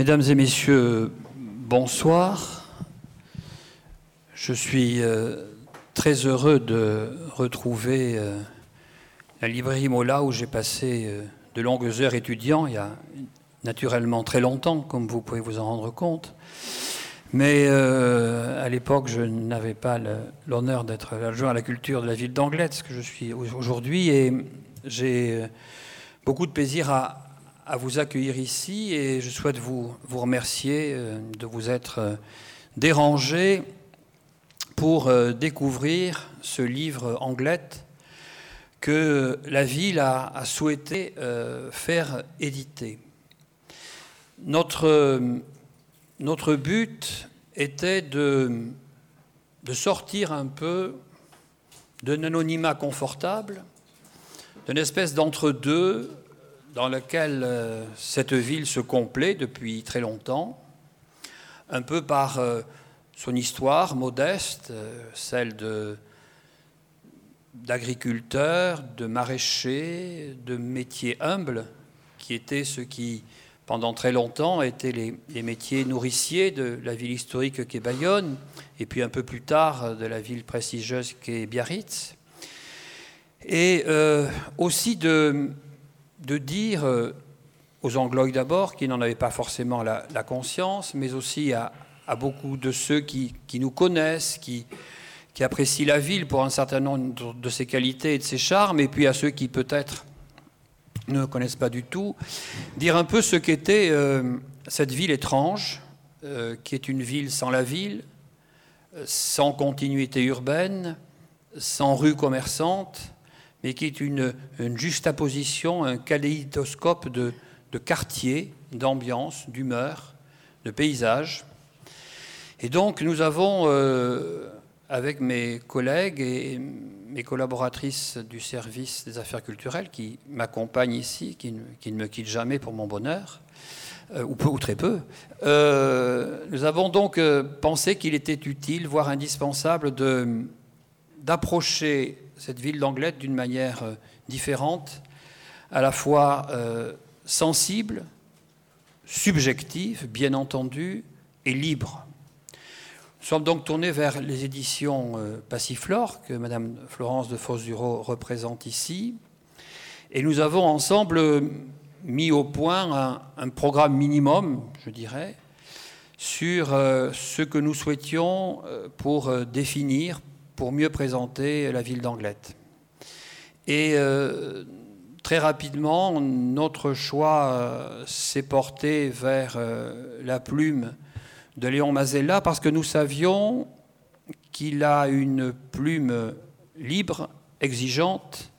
Mesdames et messieurs, bonsoir. Je suis très heureux de retrouver la librairie Mola où j'ai passé de longues heures étudiant, il y a naturellement très longtemps, comme vous pouvez vous en rendre compte. Mais à l'époque, je n'avais pas l'honneur d'être adjoint à la culture de la ville d'Anglet, ce que je suis aujourd'hui, et j'ai beaucoup de plaisir à vous accueillir ici, et je souhaite vous remercier de vous être dérangé pour découvrir ce livre Anglet que la ville a souhaité faire éditer. Notre but était de sortir un peu d'un anonymat confortable, d'une espèce d'entre-deux dans lequel cette ville se complaît depuis très longtemps, un peu par son histoire modeste, celle d'agriculteurs, de maraîchers, de métiers humbles, qui étaient ceux qui, pendant très longtemps, étaient les métiers nourriciers de la ville historique qu'est Bayonne, et puis un peu plus tard de la ville prestigieuse qu'est Biarritz. Et aussi de dire aux Anglois d'abord, qui n'en avaient pas forcément la conscience, mais aussi à beaucoup de ceux qui nous connaissent, qui apprécient la ville pour un certain nombre de ses qualités et de ses charmes, et puis à ceux qui peut-être ne connaissent pas du tout, dire un peu ce qu'était cette ville étrange, qui est une ville sans la ville, sans continuité urbaine, sans rue commerçante, mais qui est une juxtaposition, un kaléidoscope de quartiers, d'ambiance, d'humeur, de paysages. Et donc nous avons, avec mes collègues et mes collaboratrices du service des affaires culturelles qui m'accompagnent ici, qui ne me quittent jamais pour mon bonheur, ou peu ou très peu, nous avons donc pensé qu'il était utile, voire indispensable, d'approcher cette ville d'Anglet d'une manière différente, à la fois sensible, subjective, bien entendu, et libre. Nous sommes donc tournés vers les éditions Passiflore, que Madame Florence de Fosduro représente ici, et nous avons ensemble mis au point un programme minimum, je dirais, sur ce que nous souhaitions pour définir, pour mieux présenter la ville d'Anglet. Et très rapidement, notre choix s'est porté vers la plume de Léon Masella, parce que nous savions qu'il a une plume libre, exigeante,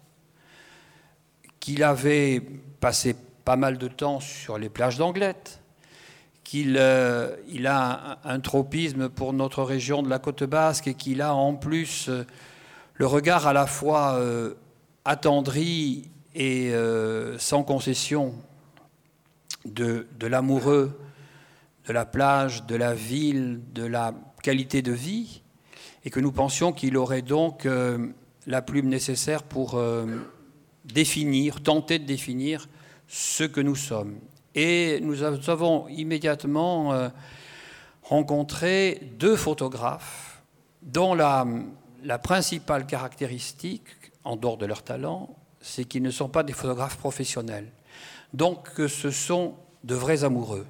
qu'il avait passé pas mal de temps sur les plages d'Anglet, qu'il a un tropisme pour notre région de la Côte Basque et qu'il a en plus le regard à la fois attendri et sans concession de l'amoureux de la plage, de la ville, de la qualité de vie, et que nous pensions qu'il aurait donc la plume nécessaire pour tenter de définir ce que nous sommes. Et nous avons immédiatement rencontré deux photographes dont la principale caractéristique, en dehors de leur talent, c'est qu'ils ne sont pas des photographes professionnels. Donc ce sont de vrais amoureux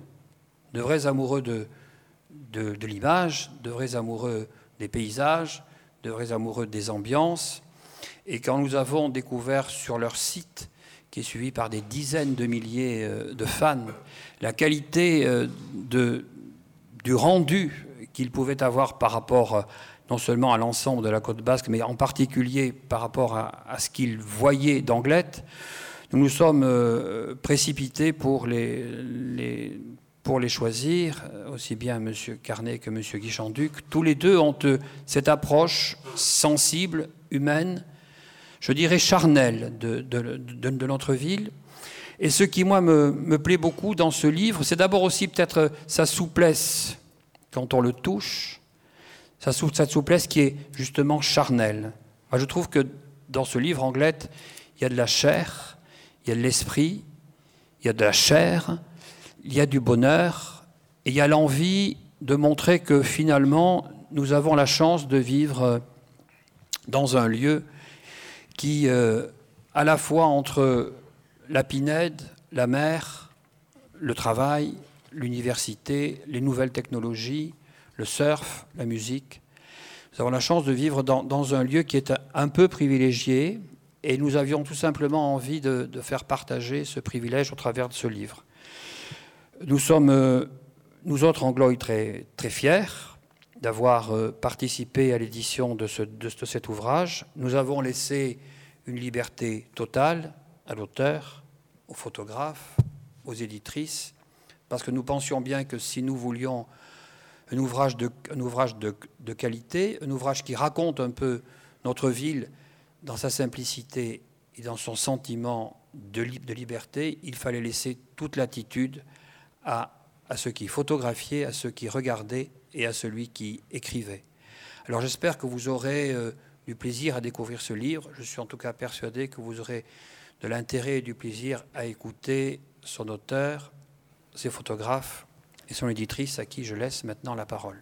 de l'image, de vrais amoureux des paysages, de vrais amoureux des ambiances. Et quand nous avons découvert sur leur site, qui est suivi par des dizaines de milliers de fans, la qualité du rendu qu'ils pouvaient avoir par rapport non seulement à l'ensemble de la Côte Basque, mais en particulier par rapport à ce qu'ils voyaient d'Anglet, nous nous sommes précipités pour les choisir, aussi bien M. Carnet que M. Guichanduc. Tous les deux ont cette approche sensible, humaine, je dirais charnelle de notre ville. Et ce qui, moi, me plaît beaucoup dans ce livre, c'est d'abord aussi peut-être sa souplesse quand on le touche, cette souplesse qui est justement charnelle. Moi, je trouve que dans ce livre, Anglet, il y a de la chair, il y a de l'esprit, il y a de la chair, il y a du bonheur, Et il y a l'envie de montrer que finalement, nous avons la chance de vivre dans un lieu qui, à la fois entre la Pinède, la mer, le travail, l'université, les nouvelles technologies, le surf, la musique, nous avons la chance de vivre dans un lieu qui est un peu privilégié, et nous avions tout simplement envie de faire partager ce privilège au travers de ce livre. Nous sommes, nous autres Anglois, très, très fiers d'avoir participé à l'édition de cet ouvrage. Nous avons laissé une liberté totale à l'auteur, aux photographes, aux éditrices, parce que nous pensions bien que si nous voulions un ouvrage de qualité, un ouvrage qui raconte un peu notre ville dans sa simplicité et dans son sentiment de liberté, il fallait laisser toute latitude à ceux qui photographiaient, à ceux qui regardaient et à celui qui écrivait. Alors j'espère que vous aurez du plaisir à découvrir ce livre. Je suis en tout cas persuadé que vous aurez de l'intérêt et du plaisir à écouter son auteur, ses photographes et son éditrice, à qui je laisse maintenant la parole.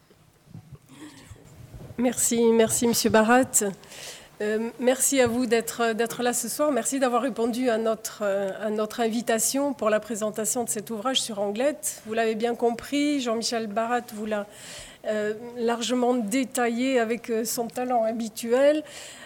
Merci Monsieur Barat. Merci à vous d'être là ce soir. Merci d'avoir répondu à notre invitation pour la présentation de cet ouvrage sur Anglette. Vous l'avez bien compris, Jean-Michel Barat vous l'a largement détaillé avec son talent habituel.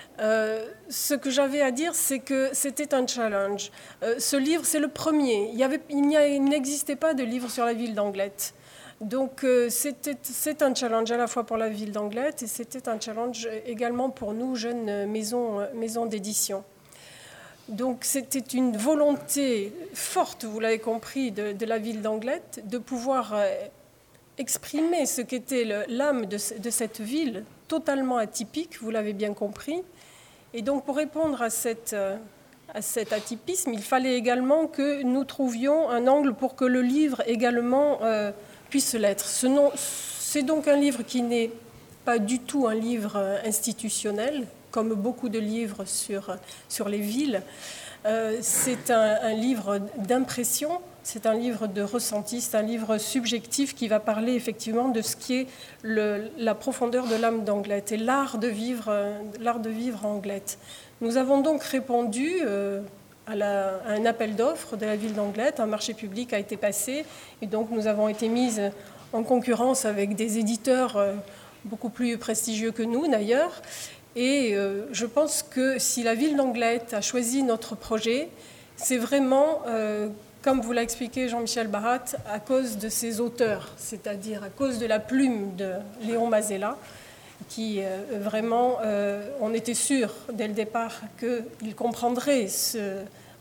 Ce que j'avais à dire, c'est que c'était un challenge. Ce livre, c'est le premier. Il n'existait pas de livre sur la ville d'Anglette. Donc c'est un challenge à la fois pour la ville d'Anglette et c'était un challenge également pour nous, jeunes maisons d'édition. Donc c'était une volonté forte, vous l'avez compris, de la ville d'Anglette de pouvoir exprimer ce qu'était l'âme de cette ville, totalement atypique, vous l'avez bien compris. Et donc pour répondre à cet atypisme, il fallait également que nous trouvions un angle pour que le livre également puisse l'être. C'est donc un livre qui n'est pas du tout un livre institutionnel, comme beaucoup de livres sur les villes. C'est un livre d'impression, c'est un livre de ressenti, c'est un livre subjectif qui va parler effectivement de ce qui est la profondeur de l'âme d'Anglette et l'art de vivre à Anglette. Nous avons donc répondu à un appel d'offres de la ville d'Anglette, un marché public a été passé et donc nous avons été mises en concurrence avec des éditeurs beaucoup plus prestigieux que nous d'ailleurs. Et je pense que si la ville d'Anglette a choisi notre projet, c'est vraiment, comme vous l'a expliqué Jean-Michel Barat, à cause de ses auteurs, c'est-à-dire à cause de la plume de Léon Masella, qui vraiment, on était sûr dès le départ qu'il comprendrait ce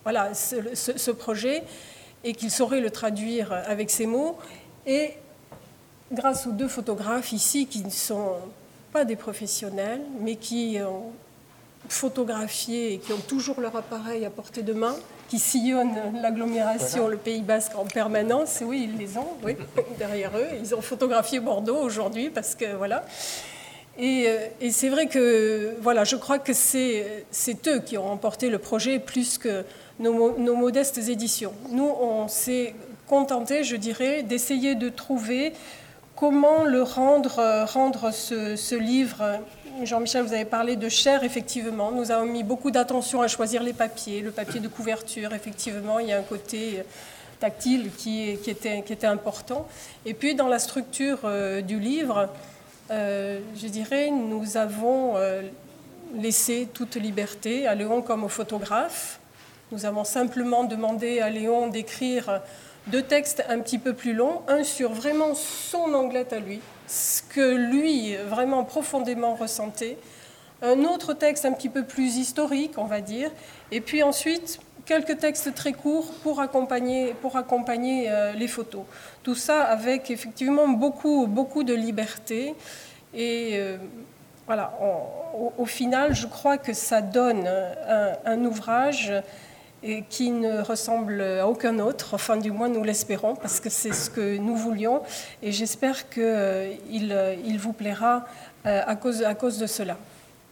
projet et qu'il saurait le traduire avec ses mots. Et grâce aux deux photographes ici qui ne sont pas des professionnels, mais qui ont photographié et qui ont toujours leur appareil à portée de main, qui sillonnent l'agglomération, le Pays Basque en permanence. Oui, ils les ont, oui, derrière eux. Ils ont photographié Bordeaux aujourd'hui parce que voilà. Et c'est vrai que voilà, je crois que c'est eux qui ont emporté le projet plus que nos modestes éditions. Nous, on s'est contenté, je dirais, d'essayer de trouver comment le rendre ce livre. Jean-Michel, vous avez parlé de chair, effectivement. Nous avons mis beaucoup d'attention à choisir les papiers, le papier de couverture, effectivement, il y a un côté tactile qui était important. Et puis, dans la structure du livre, je dirais, nous avons laissé toute liberté à Léon comme au photographe. Nous avons simplement demandé à Léon d'écrire 2 textes un petit peu plus longs, un sur vraiment son Anglette à lui, ce que lui vraiment profondément ressentait, un autre texte un petit peu plus historique, on va dire, et puis ensuite quelques textes très courts pour accompagner les photos. Tout ça avec effectivement beaucoup de liberté. Et voilà, au final, je crois que ça donne un ouvrage qui ne ressemble à aucun autre, enfin du moins nous l'espérons, parce que c'est ce que nous voulions, et j'espère qu'il vous plaira à cause de cela.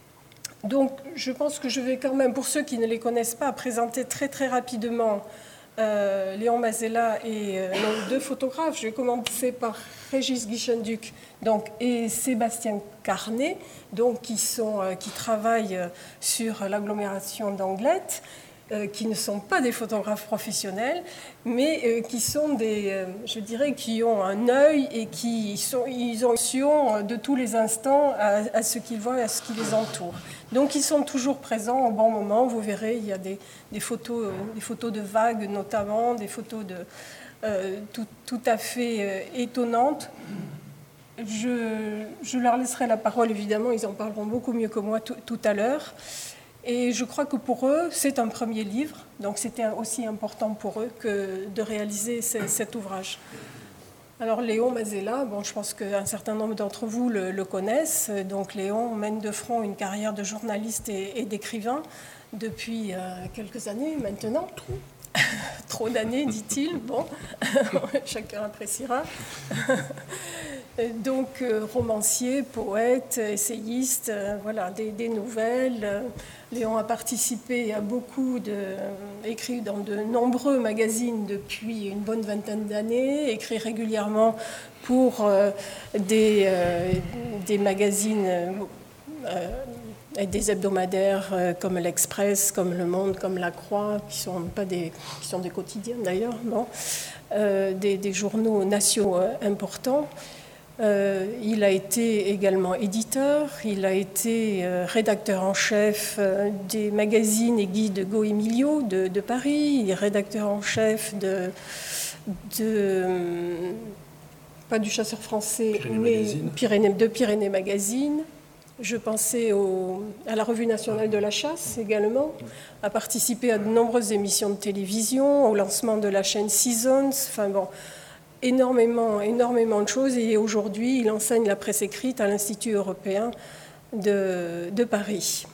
Donc je pense que je vais quand même, pour ceux qui ne les connaissent pas, présenter très très rapidement Léon Mazella et nos 2 photographes. Je vais commencer par Régis Guichenduc et Sébastien Carnet, qui travaillent sur l'agglomération d'Anglet, qui ne sont pas des photographes professionnels, mais qui sont qui ont un œil et ils ont notion de tous les instants à ce qu'ils voient et à ce qui les entoure. Donc ils sont toujours présents au bon moment. Vous verrez, il y a des photos de vagues notamment, des photos tout à fait étonnantes. Je leur laisserai la parole, évidemment, ils en parleront beaucoup mieux que moi tout à l'heure. Et je crois que pour eux, c'est un premier livre, donc c'était aussi important pour eux que de réaliser cet ouvrage. Alors Léon Mazella, je pense qu'un certain nombre d'entre vous le connaissent. Donc Léon mène de front une carrière de journaliste et d'écrivain depuis quelques années maintenant. Trop d'années, dit-il. Bon, chacun appréciera. Donc romancier, poète, essayiste, des nouvelles. Léon a participé à écrit dans de nombreux magazines depuis une bonne vingtaine d'années, écrit régulièrement pour des magazines et des hebdomadaires comme l'Express, comme Le Monde, comme La Croix, qui sont des quotidiens d'ailleurs, des journaux nationaux importants. Il a été également éditeur, il a été rédacteur en chef des magazines et guides Go Emilio de Paris, il est rédacteur en chef pas du Chasseur français, mais de Pyrénées Magazine. Je pensais à la Revue nationale de la chasse également, a participé à de nombreuses émissions de télévision, au lancement de la chaîne Seasons, énormément de choses. Et aujourd'hui, il enseigne la presse écrite à l'Institut européen de Paris,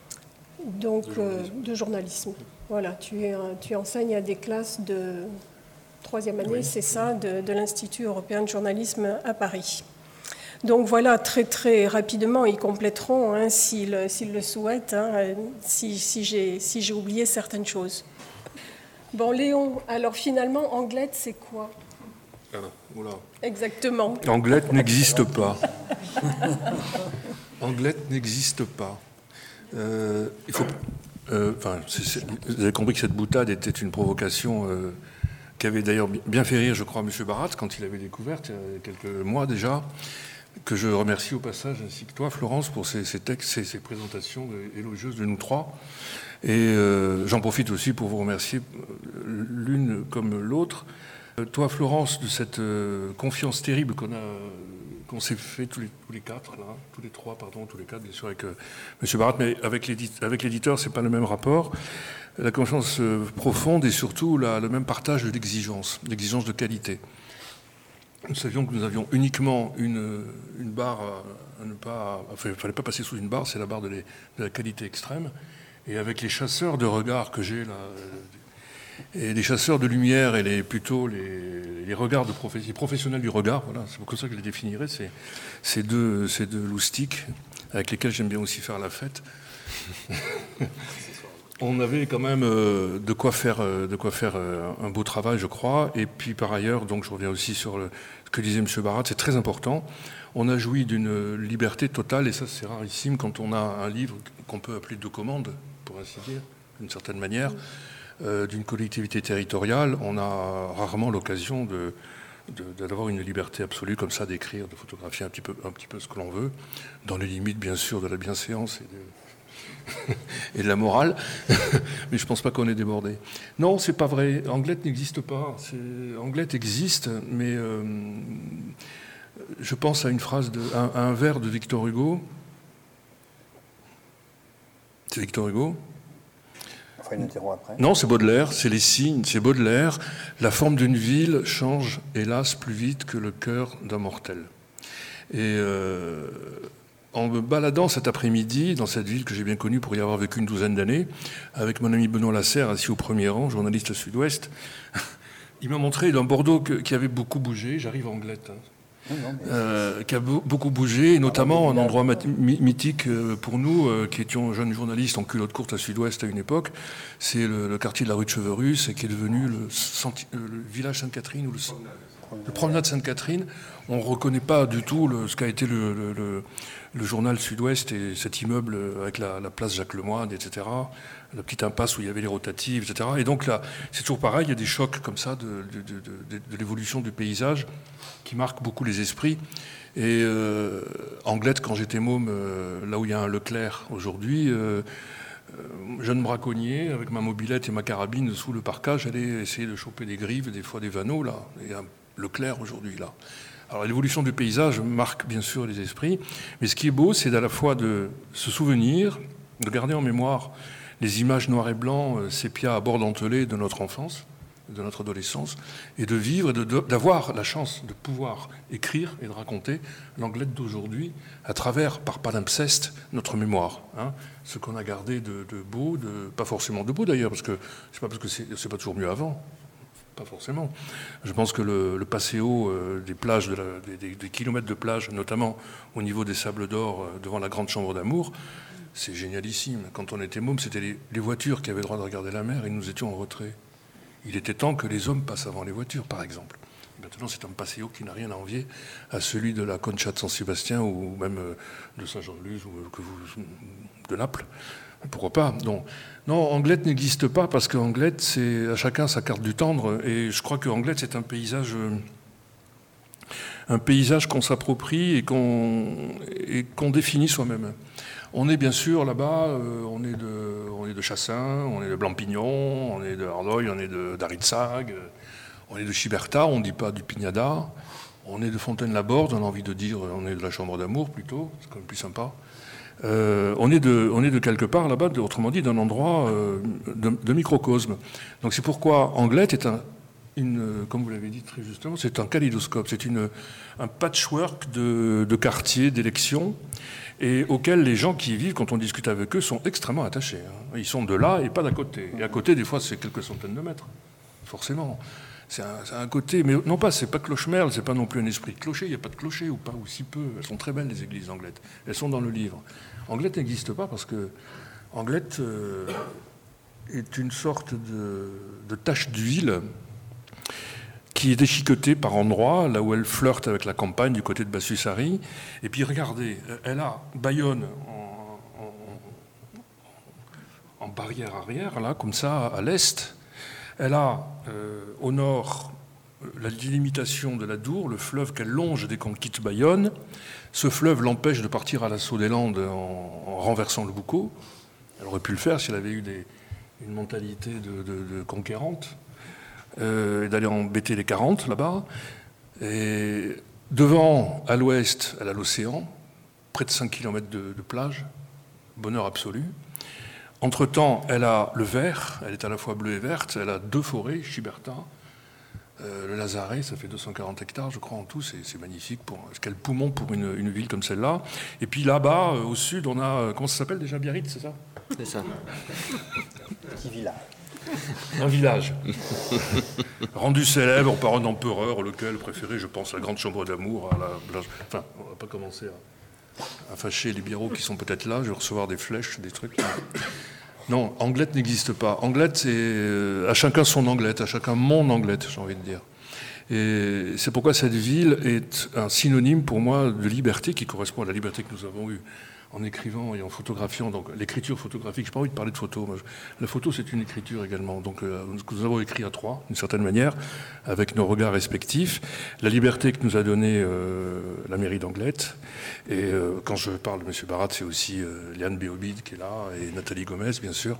de journalisme. Voilà, tu enseignes à des classes de 3e année, oui. C'est ça, de l'Institut européen de journalisme à Paris. Donc voilà, très très rapidement, ils compléteront s'ils le souhaitent, si j'ai oublié certaines choses. Bon, Léon, alors finalement, Anglet, c'est quoi ? Oula. Exactement. Anglet n'existe pas. Anglet n'existe pas. Il faut. Vous avez compris que cette boutade était une provocation qui avait d'ailleurs bien fait rire, je crois, M. Barat quand il l'avait découverte il y a quelques mois déjà. Que je remercie au passage, ainsi que toi, Florence, pour ces textes, ces présentations élogieuses de nous trois. Et j'en profite aussi pour vous remercier l'une comme l'autre. Toi, Florence, de cette confiance terrible qu'on s'est fait tous les quatre, là, tous les quatre, bien sûr, avec M. Barat, mais avec l'éditeur, c'est pas le même rapport. La confiance profonde et surtout le même partage de l'exigence de qualité. Nous savions que nous avions uniquement une barre à ne pas... Enfin, il ne fallait pas passer sous une barre, c'est la barre de la qualité extrême. Et avec les chasseurs de regard que j'ai là, et les chasseurs de lumière et les regards les professionnels du regard, voilà, c'est pour ça que je les définirais, ces deux loustiques avec lesquels j'aime bien aussi faire la fête. On avait quand même de quoi faire un beau travail, je crois. Et puis par ailleurs, donc je reviens aussi sur ce que disait M. Barat, c'est très important. On a joui d'une liberté totale, et ça c'est rarissime quand on a un livre qu'on peut appeler de commande, pour ainsi dire, d'une certaine manière, d'une collectivité territoriale. On a rarement l'occasion d'avoir une liberté absolue comme ça, d'écrire, de photographier un petit peu ce que l'on veut, dans les limites bien sûr de la bienséance et de la morale, mais je ne pense pas qu'on est débordé. Non, c'est pas vrai. Anglet n'existe pas. Anglet existe, mais je pense à une phrase, à un vers de Victor Hugo. C'est Victor Hugo ? Enfin, nous dirons après. Non, c'est Baudelaire, c'est les signes, c'est Baudelaire. La forme d'une ville change, hélas, plus vite que le cœur d'un mortel. Et en me baladant cet après-midi dans cette ville que j'ai bien connue pour y avoir vécu une douzaine d'années, avec mon ami Benoît Lasserre, assis au premier rang, journaliste à Sud-Ouest, il m'a montré d'un Bordeaux qui avait beaucoup bougé. J'arrive à Anglet. qui a beaucoup bougé, et notamment un endroit mythique pour nous, qui étions jeunes journalistes en culotte courte à Sud-Ouest à une époque. C'est le quartier de la rue de Cheverus, et qui est devenu le village Sainte-Catherine, ou le promenade Sainte-Catherine. On ne reconnaît pas du tout ce qu'a été le journal Sud-Ouest et cet immeuble avec la place Jacques Lemoyne, etc., la petite impasse où il y avait les rotatives, etc. Et donc là, c'est toujours pareil, il y a des chocs comme ça de l'évolution du paysage qui marquent beaucoup les esprits. Et Anglette, quand j'étais môme, là où il y a un Leclerc aujourd'hui, jeune braconnier, avec ma mobilette et ma carabine sous le parka, j'allais essayer de choper des grives, des fois des vanneaux, là. Il y a un Leclerc aujourd'hui, là. Alors l'évolution du paysage marque bien sûr les esprits, mais ce qui est beau, c'est à la fois de se souvenir, de garder en mémoire les images noires et blancs, sépia à bord dentelé de notre enfance, de notre adolescence, et de vivre, d'avoir la chance de pouvoir écrire et de raconter l'Anglette d'aujourd'hui à travers, par palimpseste, notre mémoire. Hein, ce qu'on a gardé de beau, pas forcément de beau d'ailleurs, parce que c'est pas toujours mieux avant. Pas forcément. Je pense que le passéo des plages, des kilomètres de plage, notamment au niveau des Sables d'Or, devant la Grande Chambre d'Amour, c'est génialissime. Quand on était môme, c'était les voitures qui avaient le droit de regarder la mer et nous étions en retrait. Il était temps que les hommes passent avant les voitures, par exemple. Maintenant, c'est un passéo qui n'a rien à envier à celui de la Concha de Saint-Sébastien ou même de Saint-Jean-de-Luz ou de Naples. Pourquoi pas? Non, Anglette n'existe pas parce qu'Anglette, c'est à chacun sa carte du tendre. Et je crois que Anglette, c'est un paysage qu'on s'approprie et qu'on définit soi-même. On est bien sûr là-bas, on est de Chassin, on est de Blampignon, on est de Ardoy, on est d'Aritzag, on est de Chiberta, on ne dit pas du Pignada, on est de Fontaine-la-Borde, on a envie de dire on est de la Chambre d'Amour plutôt, c'est quand même plus sympa. On est de quelque part là-bas, autrement dit d'un endroit de microcosme. Donc c'est pourquoi Anglette est comme vous l'avez dit très justement, c'est un kaléidoscope, c'est un patchwork de quartiers, d'élections, et auxquels les gens qui y vivent, quand on discute avec eux, sont extrêmement attachés. Hein. Ils sont de là et pas d'à côté. Et à côté, des fois, c'est quelques centaines de mètres, forcément. C'est un côté, mais non pas, c'est pas cloche-merle, c'est pas non plus un esprit de clocher, il n'y a pas de clocher, ou pas, ou si peu. Elles sont très belles, les églises Anglettes. Elles sont dans le livre. Anglette n'existe pas parce que Anglette est une sorte de tache d'huile qui est déchiquetée par endroits, là où elle flirte avec la campagne du côté de Bassus-Sari. Et puis regardez, elle a Bayonne en barrière arrière, là, comme ça, à l'est. Elle a au nord la délimitation de la Dour, le fleuve qu'elle longe dès qu'on quitte Bayonne. Ce fleuve l'empêche de partir à l'assaut des Landes en renversant le Boucau. Elle aurait pu le faire si elle avait eu une mentalité de conquérante, et d'aller embêter les 40 là-bas. Et devant, à l'ouest, elle a l'océan, près de 5 km de plage, bonheur absolu. Entre-temps, elle a le vert, elle est à la fois bleue et verte, elle a 2 forêts, Chiberta, le Lazaret, ça fait 240 hectares, je crois, en tout, c'est magnifique. Quel poumon pour une ville comme celle-là. Et puis là-bas, au sud, on a, comment ça s'appelle déjà, Biarritz, c'est ça? C'est ça. Petit village. Un village. Rendu célèbre par un empereur, lequel préférait, je pense, la Grande Chambre d'Amour à la... Enfin, on va pas commencer à fâcher les biraux qui sont peut-être là, je vais recevoir des flèches, des trucs. Non, Anglette n'existe pas. Anglette, c'est à chacun son Anglette, à chacun mon Anglette, j'ai envie de dire. Et c'est pourquoi cette ville est un synonyme pour moi de liberté qui correspond à la liberté que nous avons eue en écrivant et en photographiant. Donc l'écriture photographique, je n'ai pas envie de parler de photo. La photo, c'est une écriture également. Donc nous avons écrit à 3, d'une certaine manière, avec nos regards respectifs. La liberté que nous a donnée la mairie d'Anglette. Et quand je parle de M. Barat, c'est aussi Liane Béobide qui est là, et Nathalie Gomez, bien sûr.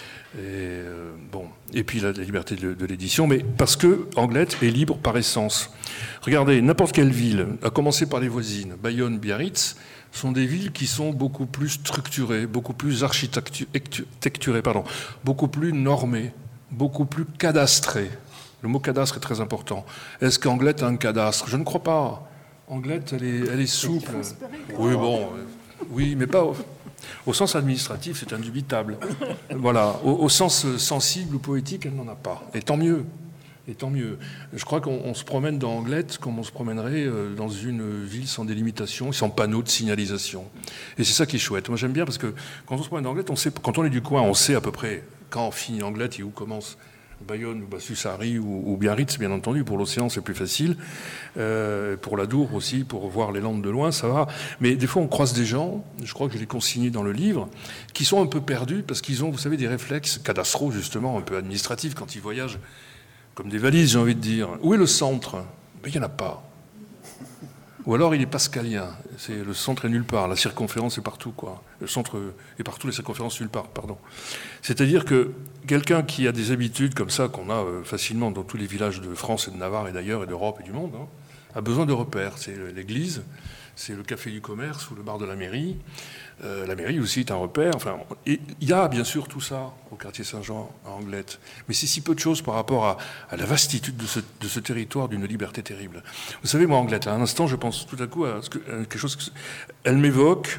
Et puis la liberté de l'édition, mais parce que Anglette est libre par essence. Regardez, n'importe quelle ville, à commencer par les voisines, Bayonne, Biarritz, sont des villes qui sont beaucoup plus structurées, beaucoup plus architecturées, beaucoup plus normées, beaucoup plus cadastrées. Le mot cadastre est très important. Est-ce qu'Anglette a un cadastre? Je ne crois pas. Anglette, elle est souple. Oui, bon, oui, mais pas... Au sens administratif, c'est indubitable. Voilà. Au sens sensible ou poétique, elle n'en a pas. Et tant mieux. Et tant mieux. Je crois qu'on se promène dans Anglette comme on se promènerait dans une ville sans délimitation, sans panneaux de signalisation. Et c'est ça qui est chouette. Moi j'aime bien parce que quand on se promène dans Anglette, quand on est du coin, on sait à peu près quand finit Anglette et où commence Bayonne ou Bassus-Sarry ou Biarritz, bien entendu. Pour l'océan, c'est plus facile. Pour l'Adour aussi, pour voir les Landes de loin, ça va. Mais des fois, on croise des gens, je crois que je l'ai consigné dans le livre, qui sont un peu perdus parce qu'ils ont, vous savez, des réflexes cadastraux, justement, un peu administratifs quand ils voyagent. Comme des valises, j'ai envie de dire. Où est le centre ? Ben, il n'y en a pas. Ou alors il est pascalien. Le centre est nulle part. La circonférence est partout, quoi. Le centre est partout, la circonférence nulle part, pardon. C'est-à-dire que quelqu'un qui a des habitudes comme ça, qu'on a facilement dans tous les villages de France et de Navarre et d'ailleurs et d'Europe et du monde, hein, a besoin de repères. C'est l'église, c'est le café du commerce ou le bar de la mairie. La mairie aussi est un repère. Enfin, il y a bien sûr tout ça au quartier Saint-Jean, à Anglette. Mais c'est si peu de choses par rapport à la vastitude de ce territoire d'une liberté terrible. Vous savez, moi, Anglette, à un instant, je pense tout à coup à quelque chose. Elle m'évoque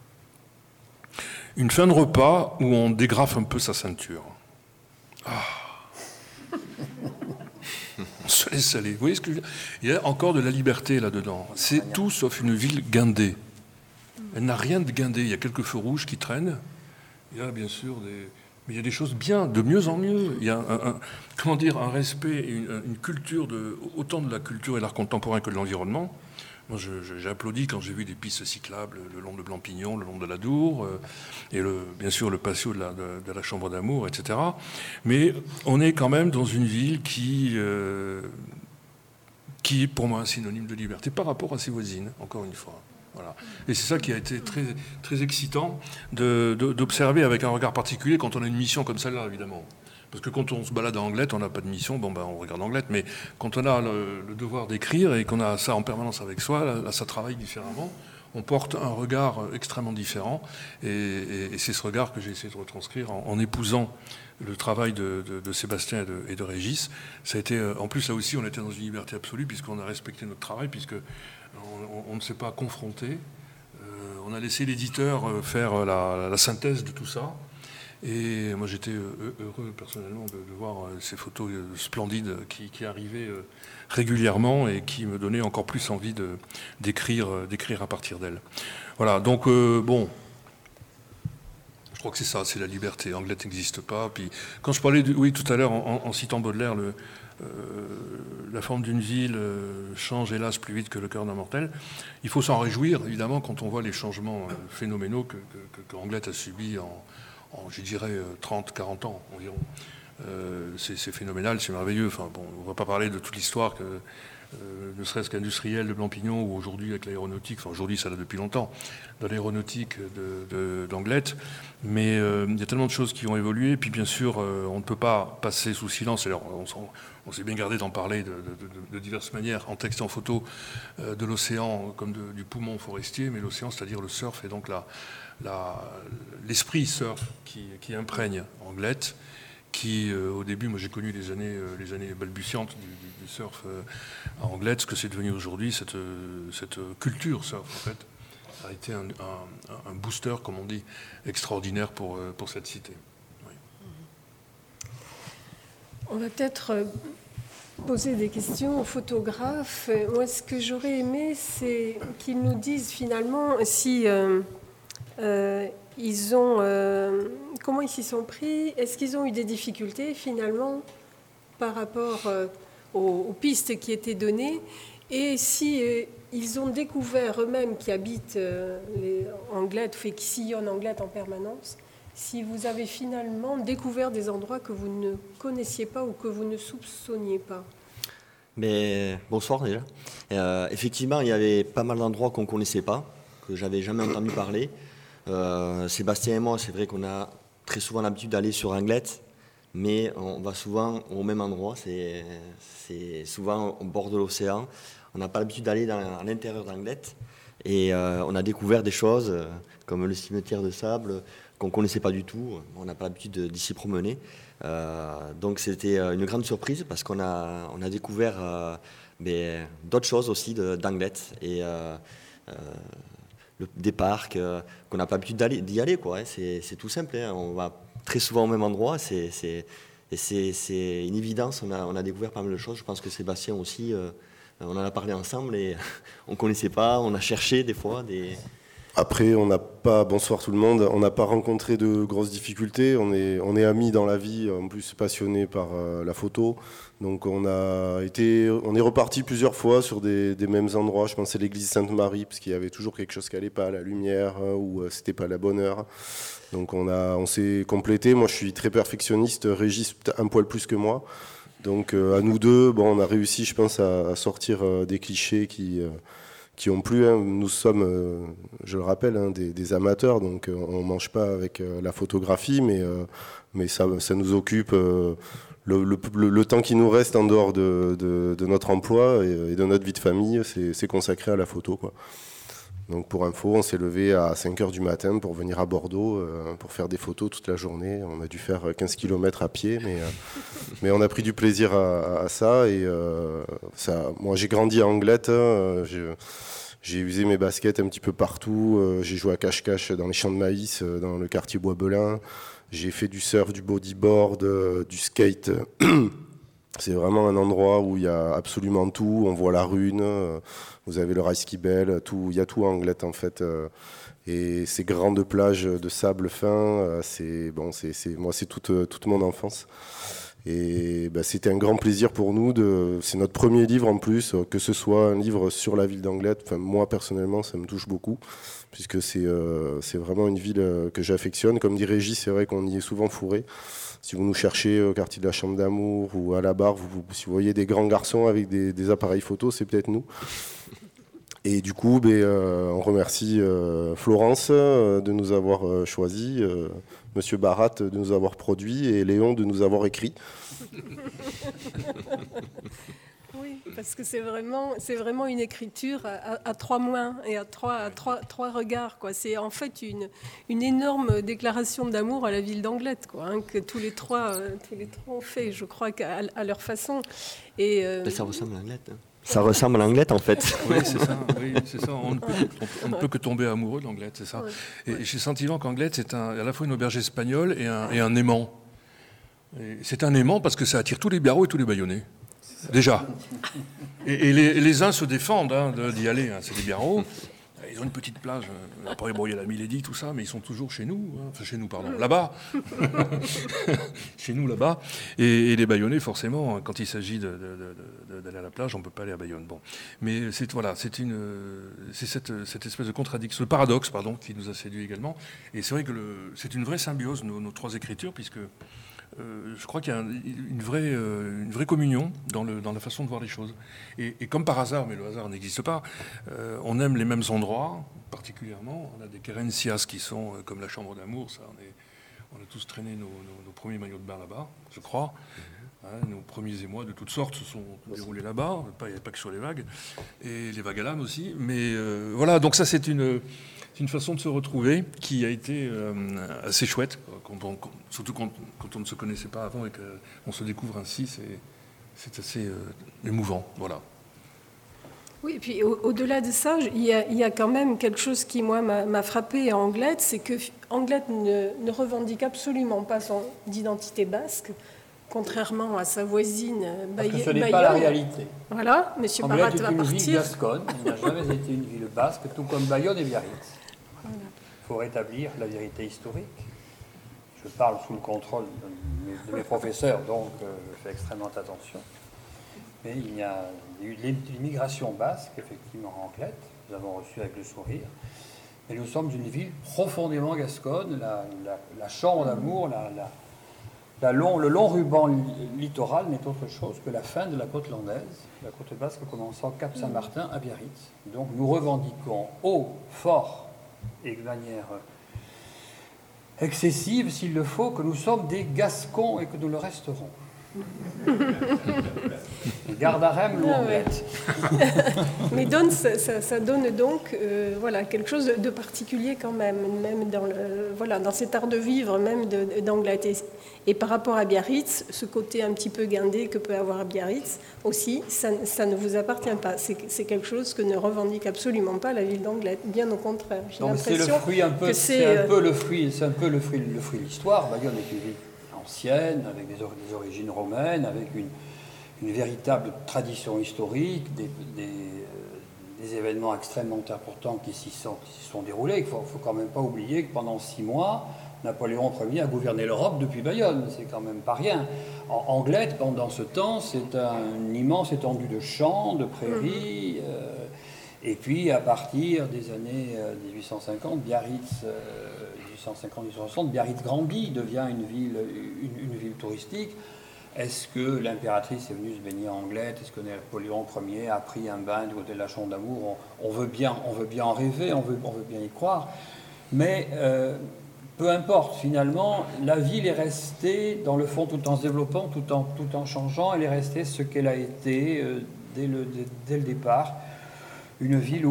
une fin de repas où on dégrafe un peu sa ceinture. On se laisse aller. Vous voyez ce que je veux dire ? Il y a encore de la liberté là-dedans. C'est tout sauf une ville guindée. Elle n'a rien de guindé. Il y a quelques feux rouges qui traînent. Il y a bien sûr mais il y a des choses bien, de mieux en mieux. Il y a un respect, une culture, autant de la culture et l'art contemporain que de l'environnement. Moi, j'ai applaudi quand j'ai vu des pistes cyclables le long de Blampignon, le long de l'Adour, et bien sûr le patio de la Chambre d'Amour, etc. Mais on est quand même dans une ville qui est pour moi un synonyme de liberté par rapport à ses voisines, encore une fois. Voilà. Et c'est ça qui a été très, très excitant d'observer avec un regard particulier quand on a une mission comme celle-là, évidemment. Parce que quand on se balade à Anglette, on n'a pas de mission, on regarde Anglette, mais quand on a le devoir d'écrire et qu'on a ça en permanence avec soi, là, ça travaille différemment. On porte un regard extrêmement différent, et c'est ce regard que j'ai essayé de retranscrire en épousant le travail de Sébastien et de Régis. Ça a été, en plus, là aussi, on était dans une liberté absolue, puisqu'on a respecté notre travail, puisque on ne s'est pas confronté. On a laissé l'éditeur faire la synthèse de tout ça. Et moi, j'étais heureux, personnellement, de voir ces photos splendides qui arrivaient régulièrement et qui me donnaient encore plus envie d'écrire à partir d'elles. Voilà, donc, bon, je crois que c'est ça, c'est la liberté. Anglette n'existe pas. Puis, quand je parlais, oui, tout à l'heure, en citant Baudelaire, la forme d'une ville change, hélas, plus vite que le cœur d'un mortel. Il faut s'en réjouir, évidemment, quand on voit les changements phénoménaux que Anglette a subis en je dirais, 30, 40 ans environ. C'est phénoménal, c'est merveilleux. Enfin, bon, on ne va pas parler de toute l'histoire, ne serait-ce qu'industrielle de Blampignon, ou aujourd'hui avec l'aéronautique, enfin aujourd'hui ça l'a depuis longtemps, dans l'aéronautique d'Anglette. Mais il y a tellement de choses qui ont évolué, puis bien sûr, on ne peut pas passer sous silence, alors on s'est bien gardé d'en parler de diverses manières, en texte et en photo, de l'océan comme du poumon forestier, mais l'océan, c'est-à-dire le surf, et donc l'esprit surf qui imprègne Anglette, qui au début, moi j'ai connu les années balbutiantes du surf à Anglette, ce que c'est devenu aujourd'hui, cette culture surf en fait, a été un booster, comme on dit, extraordinaire pour cette cité. Oui. On va peut-être poser des questions aux photographes. Moi, ce que j'aurais aimé, c'est qu'ils nous disent finalement si comment ils s'y sont pris. Est-ce qu'ils ont eu des difficultés finalement par rapport aux pistes qui étaient données, et si ils ont découvert eux-mêmes qui habitent les Anglettes, qui sillonnent Anglette en permanence, si vous avez finalement découvert des endroits que vous ne connaissiez pas ou que vous ne soupçonniez pas. Mais, bonsoir déjà. Effectivement, il y avait pas mal d'endroits qu'on ne connaissait pas, que j'avais jamais entendu parler. Sébastien et moi, c'est vrai qu'on a très souvent l'habitude d'aller sur Anglette, mais on va souvent au même endroit, c'est souvent au bord de l'océan. On n'a pas l'habitude d'aller à l'intérieur d'Anglette, et on a découvert des choses comme le cimetière de sable qu'on ne connaissait pas du tout. On n'a pas l'habitude d'y s'y promener. Donc c'était une grande surprise parce qu'on a découvert d'autres choses aussi d'Anglette, et des parcs qu'on n'a pas l'habitude d'y aller, quoi. C'est tout simple, hein. On va très souvent au même endroit, c'est Et c'est une évidence, on a découvert pas mal de choses. Je pense que Sébastien aussi, on en a parlé ensemble et on ne connaissait pas, on a cherché des fois des... Après, bonsoir tout le monde, on n'a pas rencontré de grosses difficultés, on est amis dans la vie, en plus passionnés par la photo, donc on est reparti plusieurs fois sur des mêmes endroits. Je pense que c'est l'église Sainte-Marie, parce qu'il y avait toujours quelque chose qui n'allait pas, la lumière, ou c'était pas la bonne heure. Donc on s'est complété. Moi je suis très perfectionniste, Régis un poil plus que moi, donc à nous deux, on a réussi je pense à sortir des clichés qui ont plu. Nous sommes, je le rappelle, des amateurs, donc on ne mange pas avec la photographie, mais ça nous occupe le temps qui nous reste en dehors de notre emploi et de notre vie de famille, c'est consacré à la photo, quoi. Donc pour info, on s'est levé à 5h du matin pour venir à Bordeaux, pour faire des photos toute la journée. On a dû faire 15 km à pied, mais on a pris du plaisir à ça. Et moi j'ai grandi à Anglet, j'ai usé mes baskets un petit peu partout. J'ai joué à cache-cache dans les champs de maïs, dans le quartier Bois-Belin. J'ai fait du surf, du bodyboard, du skate. C'est vraiment un endroit où il y a absolument tout. On voit la Rune, vous avez le Reiskibel, il y a tout à Anglet en fait. Et ces grandes plages de sable fin, moi c'est toute mon enfance. Et c'était un grand plaisir pour nous. C'est notre premier livre en plus, que ce soit un livre sur la ville d'Anglet. Enfin, moi personnellement, ça me touche beaucoup, puisque c'est vraiment une ville que j'affectionne. Comme dit Régis, c'est vrai qu'on y est souvent fourré. Si vous nous cherchez au quartier de la Chambre d'Amour ou à la barre, si vous voyez des grands garçons avec des appareils photo, c'est peut-être nous. Et du coup, on remercie Florence de nous avoir choisis, Monsieur Barat de nous avoir produits et Léon de nous avoir écrit. Oui, parce que c'est vraiment une écriture à trois mains et à trois regards, quoi. C'est en fait une énorme déclaration d'amour à la ville d'Anglet, quoi, que tous les trois ont fait, je crois, à leur façon. Et ça ressemble à Anglet. Ça ressemble à l'Anglet, en fait. Oui, c'est ça. On ne peut que tomber amoureux de l'Anglet, c'est ça. Ouais. Et j'ai le sentiment qu'Anglet, c'est à la fois une auberge espagnole et un aimant. Et c'est un aimant parce que ça attire tous les biarros et tous les bâillonnais. Déjà. Et les uns se défendent d'y aller. C'est des biarros. Ils ont une petite plage. Après, il y a la Milady, tout ça, mais ils sont toujours chez nous. Enfin, chez nous, pardon. Là-bas. Chez nous, là-bas. Et les Bayonnais, forcément, quand il s'agit d'aller à la plage, on ne peut pas aller à Bayonne. Bon. Mais c'est cette espèce de contradiction, le paradoxe, qui nous a séduit également. Et c'est vrai que c'est une vraie symbiose, nos trois écritures, puisque je crois qu'il y a une vraie communion dans la façon de voir les choses. Et comme par hasard, mais le hasard n'existe pas, on aime les mêmes endroits, particulièrement. On a des querencias qui sont comme la Chambre d'Amour. Ça, on a tous traîné nos premiers maillots de bain là-bas, je crois. Nos premiers émois de toutes sortes se sont déroulés là-bas. Il n'y a pas que sur les vagues. Et les vagues à l'âme aussi. Mais voilà, donc ça c'est une façon de se retrouver qui a été assez chouette, surtout quand on ne se connaissait pas avant et qu'on se découvre ainsi, c'est assez émouvant. Voilà. Oui, et puis au-delà de ça, il y a quand même quelque chose qui, moi, m'a frappé à Anglet, c'est que Anglet ne revendique absolument pas son identité basque, contrairement à sa voisine Bayonne. Parce que ce n'est pas la réalité. Voilà, M. Barat va partir. Anglet est une ville gasconne, il n'a jamais été une ville basque, tout comme Bayonne et Biarritz. Voilà. Il faut rétablir la vérité historique. Je parle sous le contrôle de mes professeurs, donc je fais extrêmement attention. Mais il y a eu l'immigration basque, effectivement, en Anglet, nous avons reçu avec le sourire. Mais nous sommes une ville profondément gasconne, la Chambre d'Amour, le long ruban littoral n'est autre chose que la fin de la côte landaise, la côte basque commençant Cap Saint-Martin à Biarritz. Donc nous revendiquons haut, fort et de manière excessive, s'il le faut, que nous sommes des Gascons et que nous le resterons. Gardarem l'Anglet. Mais ça donne donc quelque chose de particulier quand même dans cet art de vivre même d'Anglet. Et par rapport à Biarritz, ce côté un petit peu guindé que peut avoir Biarritz aussi, ça ne vous appartient pas. C'est quelque chose que ne revendique absolument pas la ville d'Anglet, bien au contraire. C'est un peu le fruit de l'histoire. Bayonne est une ville ancienne, avec des origines romaines, avec une véritable tradition historique, des événements extrêmement importants qui s'y sont déroulés. Il ne faut quand même pas oublier que pendant 6 mois, Napoléon Ier a gouverné l'Europe depuis Bayonne, c'est quand même pas rien. Anglet, pendant ce temps, c'est une immense étendue de champs, de prairies, et puis à partir des années 1850, Biarritz, 1850-1860, Biarritz grandit, devient une ville touristique. Est-ce que l'impératrice est venue se baigner à Anglet? Est-ce que Napoléon Ier a pris un bain du côté de la Chambre d'Amour? On veut bien en rêver, on veut bien y croire, mais peu importe, finalement, la ville est restée, dans le fond, tout en se développant, tout en changeant, elle est restée ce qu'elle a été dès le départ, une ville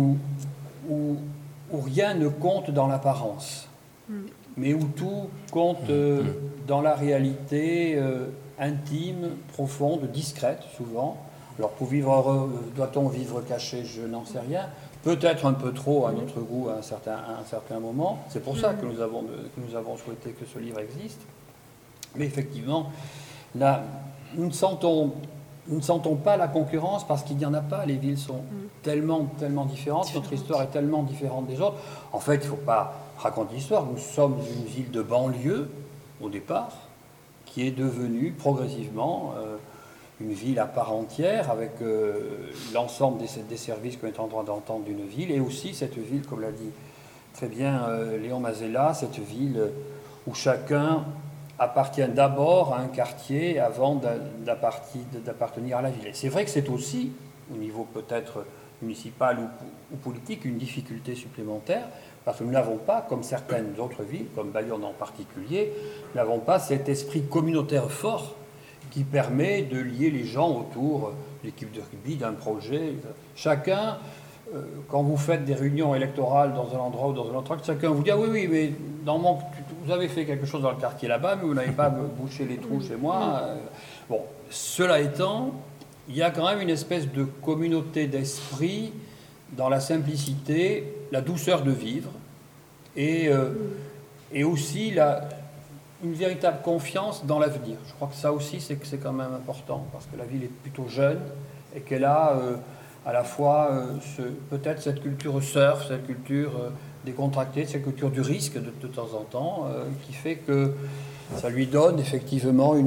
où rien ne compte dans l'apparence, mais où tout compte dans la réalité intime, profonde, discrète, souvent. Alors, pour vivre heureux, doit-on vivre caché? Je n'en sais rien. Peut-être un peu trop à notre goût à un certain moment. C'est pour ça que nous avons souhaité que ce livre existe. Mais effectivement, là, nous ne sentons pas la concurrence parce qu'il n'y en a pas. Les villes sont tellement différentes. Notre histoire est tellement différente des autres. En fait, il ne faut pas raconter l'histoire. Nous sommes une ville de banlieue, au départ, qui est devenue progressivement une ville à part entière, avec l'ensemble des services qu'on est en droit d'entendre d'une ville, et aussi cette ville, comme l'a dit très bien Léon Mazella, cette ville où chacun appartient d'abord à un quartier avant d'appartenir à la ville. Et c'est vrai que c'est aussi, au niveau peut-être municipal ou politique, une difficulté supplémentaire, parce que nous n'avons pas, comme certaines autres villes, comme Bayonne en particulier, nous n'avons pas cet esprit communautaire fort qui permet de lier les gens autour de l'équipe de rugby, d'un projet. Chacun, quand vous faites des réunions électorales dans un endroit ou dans un autre, chacun vous dit « Ah oui, mais vous avez fait quelque chose dans le quartier là-bas, mais vous n'avez pas bouché les trous chez moi. » Bon, cela étant, il y a quand même une espèce de communauté d'esprit dans la simplicité, la douceur de vivre, et aussi une véritable confiance dans l'avenir. Je crois que ça aussi, c'est quand même important, parce que la ville est plutôt jeune et qu'elle a à la fois peut-être cette culture surf, cette culture décontractée, cette culture du risque de temps en temps, qui fait que ça lui donne effectivement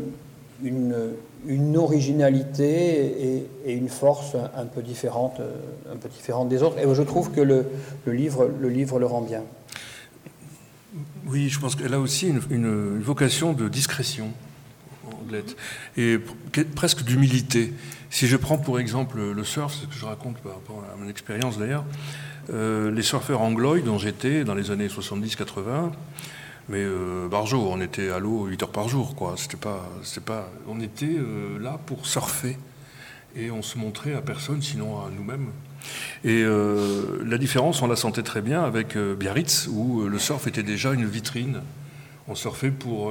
une originalité et une force un peu différente des autres. Et je trouve que le livre le rend bien. Oui, je pense qu'elle a aussi une vocation de discrétion, Anglette, et presque d'humilité. Si je prends pour exemple le surf, c'est ce que je raconte par rapport à mon expérience d'ailleurs, les surfeurs angloïdes dont j'étais dans les années 70-80, mais barjo, on était à l'eau 8 heures par jour, quoi. On était là pour surfer, et on se montrait à personne, sinon à nous-mêmes. Et la différence, on la sentait très bien avec Biarritz, où le surf était déjà une vitrine. On surfait pour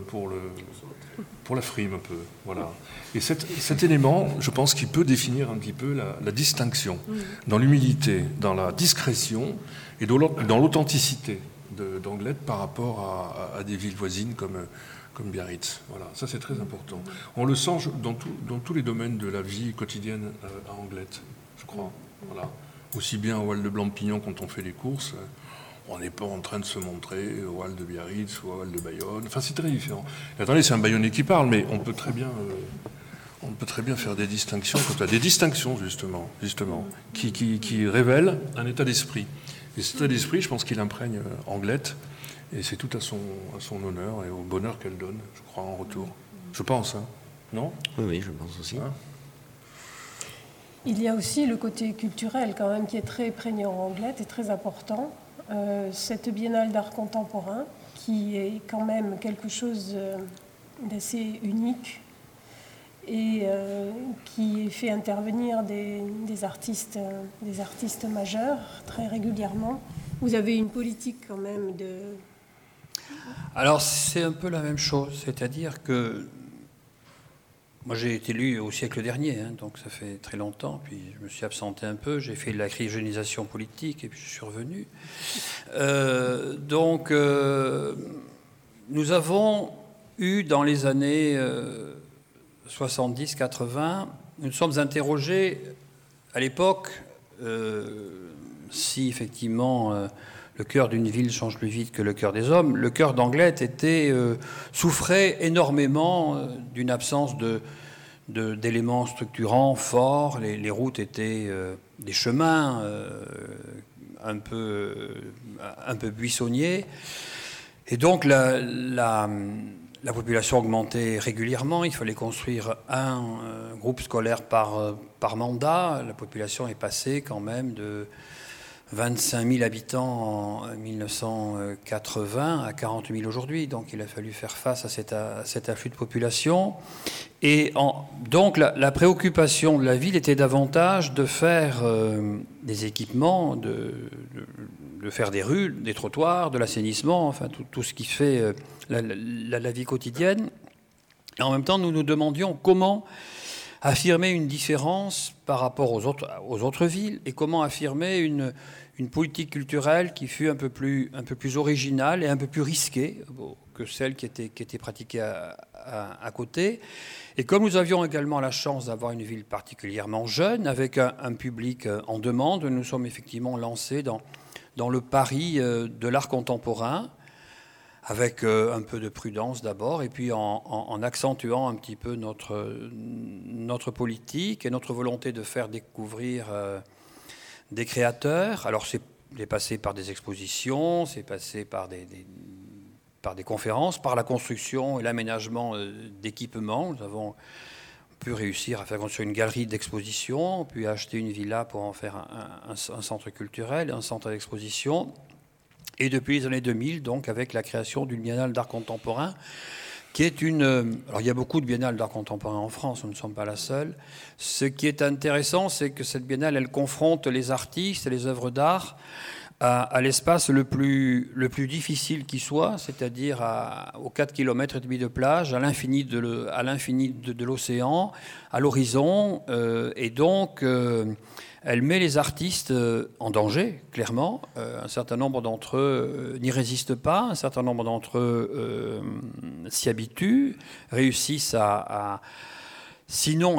la frime un peu. Voilà. Et cet élément, je pense qu'il peut définir un petit peu la distinction dans l'humilité, dans la discrétion et dans l'authenticité d'Anglet par rapport à des villes voisines comme Biarritz. Voilà, ça c'est très important. On le sent dans tous les domaines de la vie quotidienne à Anglet, je crois. Voilà. Aussi bien au Hall de Blampignon quand on fait les courses, on n'est pas en train de se montrer au Hall de Biarritz ou au Hall de Bayonne. Enfin, c'est très différent. Et attendez, c'est un Bayonnais qui parle, mais on peut très bien faire des distinctions, justement, qui révèlent un état d'esprit. Et cet état d'esprit, je pense qu'il imprègne Anglette, et c'est tout à son honneur et au bonheur qu'elle donne, je crois, en retour. Je pense, hein. Non ? Oui, je pense aussi. Hein ? Il y a aussi le côté culturel quand même qui est très prégnant en Anglette et très important. Cette biennale d'art contemporain qui est quand même quelque chose d'assez unique et qui fait intervenir des artistes majeurs très régulièrement. Vous avez une politique quand même de... Alors c'est un peu la même chose, c'est-à-dire que moi j'ai été élu au siècle dernier, donc ça fait très longtemps, puis je me suis absenté un peu, j'ai fait de la cryogénisation politique et puis je suis revenu. Nous avons eu dans les années 70-80, nous nous sommes interrogés à l'époque si effectivement le cœur d'une ville change plus vite que le cœur des hommes. Le cœur d'Anglet souffrait énormément d'une absence d'éléments structurants forts. Les routes étaient des chemins un peu buissonniers. Et donc la population augmentait régulièrement. Il fallait construire un groupe scolaire par mandat. La population est passée quand même de 25 000 habitants en 1980 à 40 000 aujourd'hui. Donc il a fallu faire face à cet afflux de population. Et donc la préoccupation de la ville était davantage de faire des équipements, de faire des rues, des trottoirs, de l'assainissement, enfin tout ce qui fait la vie quotidienne. Et en même temps, nous nous demandions comment affirmer une différence par rapport aux autres villes et comment affirmer une politique culturelle qui fut un peu plus originale et un peu plus risquée que celle qui était pratiquée à côté. Et comme nous avions également la chance d'avoir une ville particulièrement jeune, avec un public en demande, nous sommes effectivement lancés dans le pari de l'art contemporain, avec un peu de prudence d'abord, et puis en accentuant un petit peu notre politique et notre volonté de faire découvrir des créateurs. Alors c'est passé par des expositions, c'est passé par des conférences, par la construction et l'aménagement d'équipements. Nous avons pu réussir à faire construire une galerie d'exposition, puis acheter une villa pour en faire un centre culturel, un centre d'exposition. Et depuis les années 2000, donc, avec la création d'une biennale d'art contemporain, qui est alors, il y a beaucoup de biennales d'art contemporain en France, nous ne sommes pas la seule. Ce qui est intéressant, c'est que cette biennale, elle confronte les artistes et les œuvres d'art à l'espace le plus difficile qui soit, c'est-à-dire aux 4,5 km de plage, à l'infini de l'océan, à l'horizon. Et donc, elle met les artistes en danger, clairement. Un certain nombre d'entre eux n'y résistent pas, un certain nombre d'entre eux s'y habituent, réussissent sinon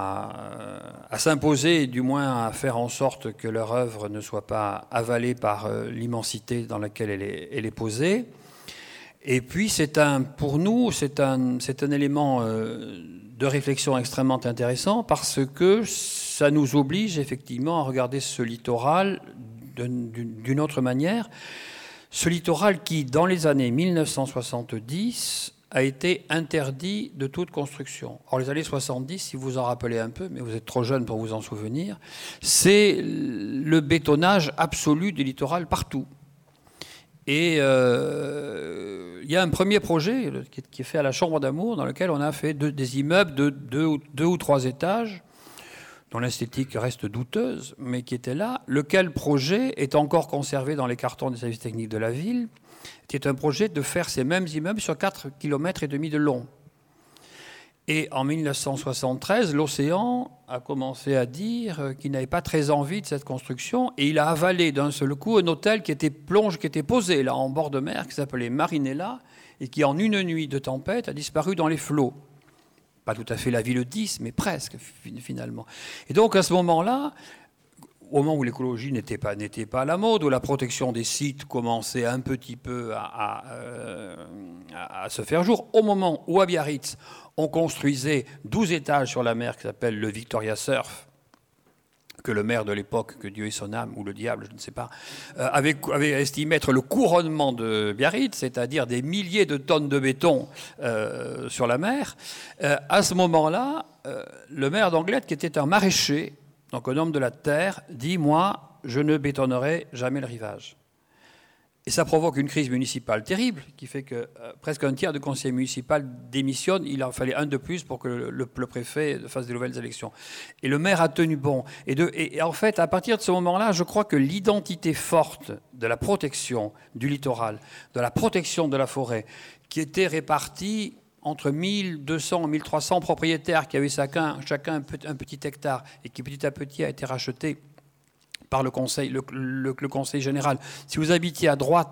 à s'imposer, du moins à faire en sorte que leur œuvre ne soit pas avalée par l'immensité dans laquelle elle est posée. Et puis pour nous, c'est un élément de réflexion extrêmement intéressant parce que ça nous oblige effectivement à regarder ce littoral d'une autre manière. Ce littoral qui, dans les années 1970, a été interdit de toute construction. Or, les années 70, si vous en rappelez un peu, mais vous êtes trop jeune pour vous en souvenir, c'est le bétonnage absolu du littoral partout. Et il y a un premier projet qui est fait à la Chambre d'Amour, dans lequel on a fait des immeubles de 2 ou 3 étages, dont l'esthétique reste douteuse, mais qui était là. Lequel projet est encore conservé dans les cartons des services techniques de la ville. C'était un projet de faire ces mêmes immeubles sur 4,5 km de long. Et en 1973, l'Océan a commencé à dire qu'il n'avait pas très envie de cette construction, et il a avalé d'un seul coup un hôtel qui était posé là en bord de mer, qui s'appelait Marinella, et qui en une nuit de tempête a disparu dans les flots. Pas tout à fait la ville 10, mais presque finalement. Et donc à ce moment-là, au moment où l'écologie n'était pas à la mode, où la protection des sites commençait un petit peu à se faire jour, au moment où à Biarritz, on construisait 12 étages sur la mer qui s'appelle le Victoria Surf, que le maire de l'époque, que Dieu ait son âme, ou le diable, je ne sais pas, avait estimé être le couronnement de Biarritz, c'est-à-dire des milliers de tonnes de béton sur la mer. À ce moment-là, le maire d'Anglet, qui était un maraîcher, donc un homme de la terre, dit « Moi, je ne bétonnerai jamais le rivage ». Et ça provoque une crise municipale terrible, qui fait que presque un tiers de conseillers municipaux démissionnent. Il en fallait un de plus pour que le préfet fasse des nouvelles élections. Et le maire a tenu bon. Et en fait, à partir de ce moment-là, je crois que l'identité forte de la protection du littoral, de la protection de la forêt, qui était répartie entre 1200 et 1300 propriétaires qui avaient chacun un petit hectare et qui petit à petit a été racheté par le conseil général. Si vous habitiez à droite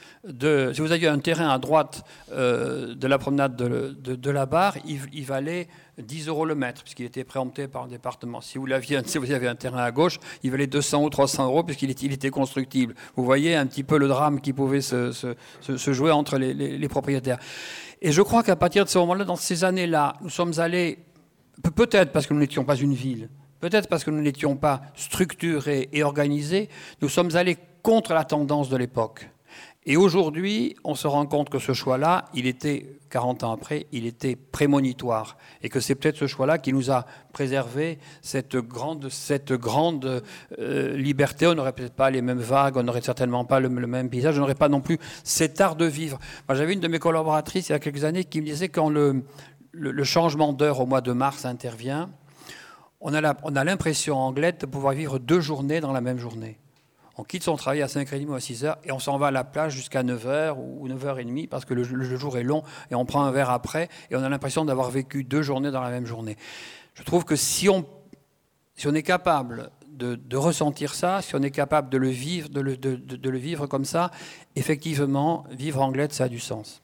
si vous aviez un terrain à droite de la promenade de la Barre, il valait 10 € le mètre, puisqu'il était préempté par le département. Si vous aviez un terrain à gauche, il valait 200 ou 300 €, puisqu'il était constructible. Vous voyez un petit peu le drame qui pouvait se jouer entre les propriétaires. Et je crois qu'à partir de ce moment-là, dans ces années-là, nous sommes allés, peut-être parce que nous n'étions pas une ville, peut-être parce que nous n'étions pas structurés et organisés, nous sommes allés contre la tendance de l'époque. Et aujourd'hui, on se rend compte que ce choix-là, 40 ans après, il était prémonitoire. Et que c'est peut-être ce choix-là qui nous a préservé cette grande liberté. On n'aurait peut-être pas les mêmes vagues, on n'aurait certainement pas le même paysage, on n'aurait pas non plus cet art de vivre. Moi, j'avais une de mes collaboratrices il y a quelques années qui me disait quand le changement d'heure au mois de mars intervient, on a l'impression en Anglet de pouvoir vivre 2 journées dans la même journée. On quitte son travail à 5h30 ou à 6h et on s'en va à la plage jusqu'à 9h ou 9h30 parce que le jour est long et on prend un verre après et on a l'impression d'avoir vécu 2 journées dans la même journée. Je trouve que si on est capable de ressentir ça, si on est capable de le vivre, de le vivre comme ça, effectivement, vivre en Anglet, ça a du sens.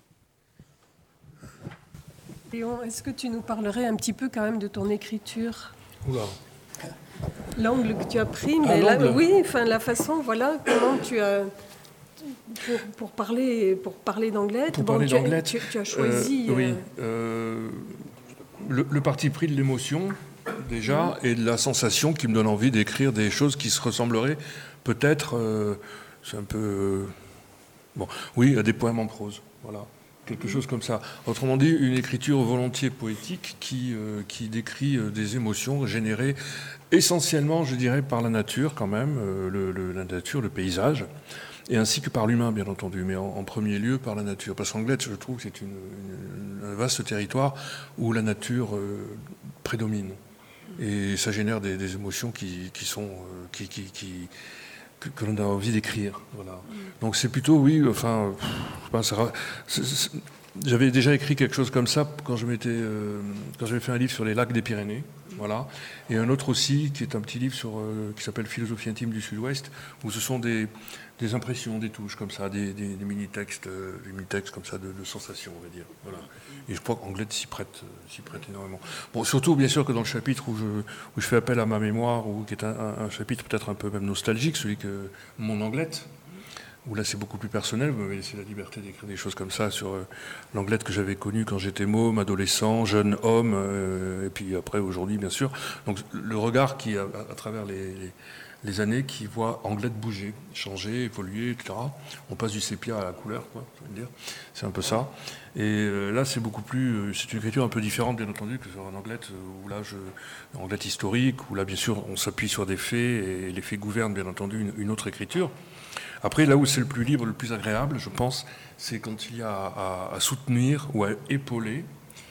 Léon, est-ce que tu nous parlerais un petit peu quand même de ton écriture ? Oula. L'angle que tu as pris, mais la façon, voilà, comment tu as pour parler d'Anglet. Tu as choisi. Le parti pris de l'émotion déjà et de la sensation qui me donne envie d'écrire des choses qui se ressembleraient peut-être, c'est un peu, à des poèmes en prose, voilà. Quelque chose comme ça. Autrement dit, une écriture volontiers poétique qui décrit des émotions générées essentiellement, je dirais, par la nature quand même, la nature, le paysage, et ainsi que par l'humain, bien entendu, mais en premier lieu par la nature. Parce qu'Anglet, je trouve que c'est un vaste territoire où la nature prédomine. Et ça génère des émotions que l'on a envie d'écrire. Voilà. Donc c'est plutôt, j'avais déjà écrit quelque chose comme ça quand j'avais fait un livre sur les lacs des Pyrénées. Voilà. Et un autre aussi, qui est un petit livre qui s'appelle Philosophie intime du Sud-Ouest, où ce sont des impressions, des touches comme ça, des mini-textes comme ça de sensations, on va dire. Voilà. Et je crois qu'Anglet s'y prête énormément. Bon, surtout, bien sûr, que dans le chapitre où je fais appel à ma mémoire, qui est un chapitre peut-être un peu même nostalgique, celui que mon Anglet, où là c'est beaucoup plus personnel, vous m'avez laissé la liberté d'écrire des choses comme ça sur l'Anglet que j'avais connu quand j'étais môme, adolescent, jeune homme, et puis après aujourd'hui bien sûr. Donc le regard qui, à travers les années, qui voit Anglet bouger, changer, évoluer, etc. On passe du sépia à la couleur, quoi, ça veut dire. C'est un peu ça. Et là c'est beaucoup plus, c'est une écriture un peu différente bien entendu que sur un Anglet, où là Anglet historique, où là bien sûr on s'appuie sur des faits, et les faits gouvernent bien entendu une autre écriture. Après, là où c'est le plus libre, le plus agréable, je pense, c'est quand il y a à soutenir ou à épauler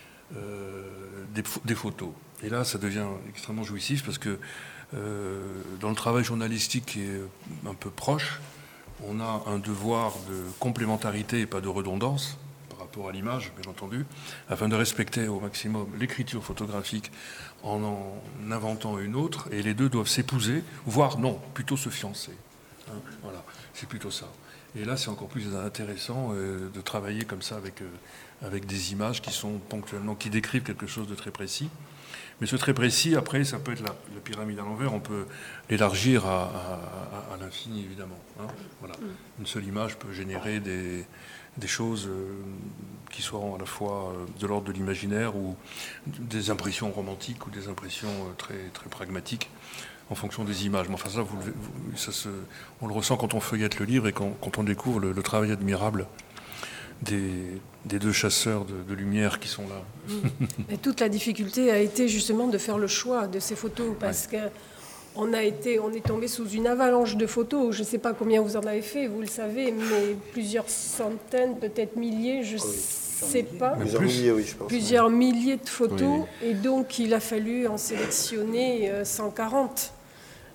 des photos. Et là, ça devient extrêmement jouissif parce que dans le travail journalistique qui est un peu proche, on a un devoir de complémentarité et pas de redondance par rapport à l'image, bien entendu, afin de respecter au maximum l'écriture photographique en inventant une autre, et les deux doivent s'épouser, voire non, plutôt se fiancer. Voilà, c'est plutôt ça. Et là, c'est encore plus intéressant de travailler comme ça avec des images qui sont ponctuellement, qui décrivent quelque chose de très précis. Mais ce très précis, après, ça peut être la pyramide à l'envers, on peut l'élargir à l'infini, évidemment. Voilà. Une seule image peut générer des choses qui seront à la fois de l'ordre de l'imaginaire ou des impressions romantiques ou des impressions très, très pragmatiques, en fonction des images. Mais enfin, ça, on le ressent quand on feuillette le livre et quand on découvre le travail admirable des deux chasseurs de lumière qui sont là. Et toute la difficulté a été justement de faire le choix de ces photos, parce qu'on est tombé sous une avalanche de photos. Je ne sais pas combien vous en avez fait, vous le savez, mais plusieurs centaines, peut-être milliers, je ne sais pas. Plusieurs milliers, oui, je pense. Plusieurs milliers de photos, et donc il a fallu en sélectionner 140.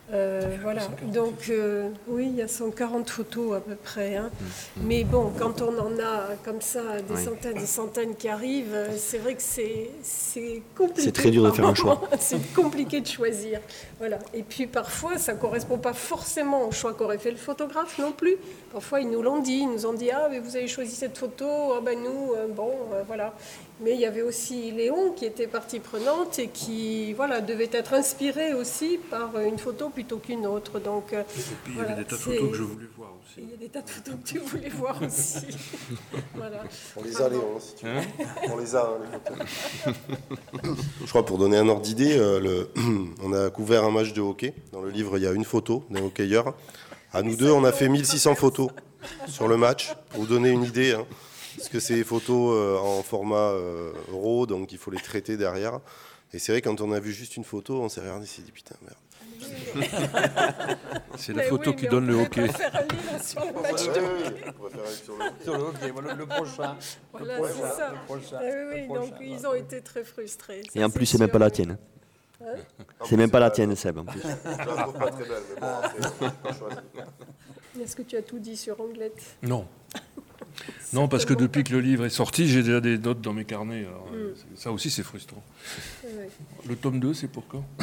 Voilà, donc oui, il y a 140 photos à peu près. Hein. Mais bon, quand on en a comme ça des centaines qui arrivent, c'est vrai que c'est compliqué. C'est très dur de faire un choix. C'est compliqué de choisir. Voilà. Et puis parfois, ça ne correspond pas forcément au choix qu'aurait fait le photographe non plus. Parfois, ils nous l'ont dit, ils nous ont dit « Ah, mais vous avez choisi cette photo, ah ben nous, voilà ». Mais il y avait aussi Léon qui était partie prenante et qui devait être inspiré aussi par une photo plutôt qu'une autre. Donc, et puis il y avait des tas de photos que je voulais voir aussi. Il y a des tas de photos que tu voulais voir aussi. Voilà. On les a, Léon, si tu veux. On les a, les photos. Je crois, pour donner un ordre d'idée, on a couvert un match de hockey. Dans le livre, il y a une photo d'un hockeyeur. À nous deux, on a fait 1600 photos sur le match, pour vous donner une idée. Hein. Parce que c'est des photos en format RAW, donc il faut les traiter derrière. Et c'est vrai, quand on a vu juste une photo, on s'est regardé et s'est dit putain, merde. C'est la photo qui donne le hockey. On faire un livre sur le match de hockey. On préfère aller Sur le hockey, le prochain. Voilà, c'est ça. Oui, donc ils ont été très frustrés. Et en plus, c'est même pas la tienne. C'est même pas la tienne, Seb, en plus. Je la trouve pas très belle, mais bon, c'est choisi. Est-ce que tu as tout dit sur Anglette? Non. Non, parce que depuis que le livre est sorti, j'ai déjà des notes dans mes carnets. Alors, ça aussi, c'est frustrant. Oui. Le tome 2, c'est pour quand?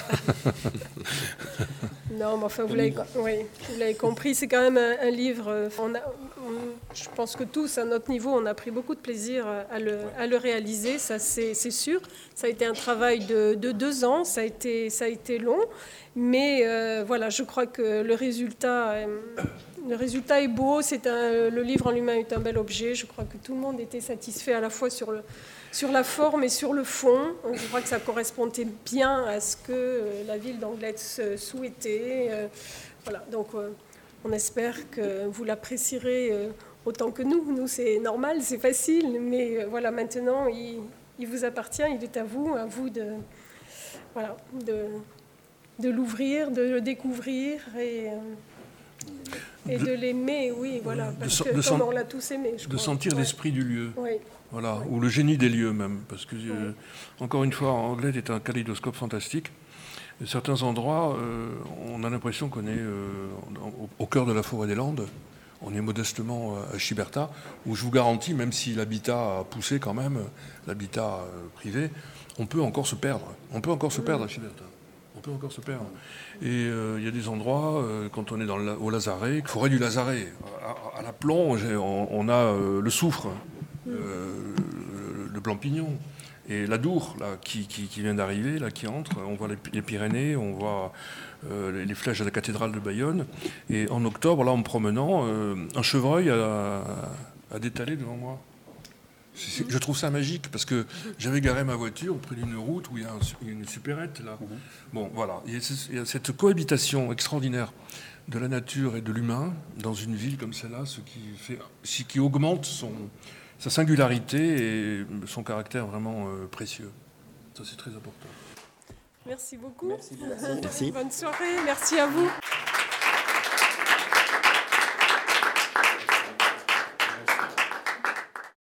Non, mais enfin, vous l'avez compris, c'est quand même un livre. Je pense que tous, à notre niveau, on a pris beaucoup de plaisir à le réaliser, ça c'est sûr. Ça a été un travail de 2 ans, ça a été long, mais voilà, je crois que le résultat est beau. Le livre en lui-même est un bel objet. Je crois que tout le monde était satisfait à la fois sur la forme et sur le fond. Je crois que ça correspondait bien à ce que la ville d'Anglette souhaitait. Voilà, donc on espère que vous l'apprécierez autant que nous. Nous, c'est normal, c'est facile, mais voilà, maintenant, il vous appartient, il est à vous de l'ouvrir, de le découvrir et de l'aimer, oui, voilà, parce que comme on l'a tous aimé, je crois. De sentir l'esprit du lieu. Oui. Voilà, ou le génie des lieux même, parce que, encore une fois, Anglette est un kaléidoscope fantastique. Et certains endroits, on a l'impression qu'on est au cœur de la forêt des Landes. On est modestement à Chiberta, où je vous garantis, même si l'habitat a poussé quand même, l'habitat privé, on peut encore se perdre. On peut encore se perdre à Chiberta. On peut encore se perdre. Et il y a des endroits, quand on est au Lazaret, forêt du Lazaret, à la plonge, on a le soufre, le Blanc-Pignon, et l'Adour, là, qui vient d'arriver, là, qui entre. On voit les Pyrénées, on voit les flèches de la cathédrale de Bayonne. Et en octobre, là, en me promenant, un chevreuil a détalé devant moi. Je trouve ça magique, parce que j'avais garé ma voiture près d'une route où il y a une supérette, là. Bon, voilà. Il y a cette cohabitation extraordinaire de la nature et de l'humain dans une ville comme celle-là, ce qui augmente sa singularité et son caractère vraiment précieux. Ça, c'est très important. Merci beaucoup. Merci. Bonne soirée. Merci à vous.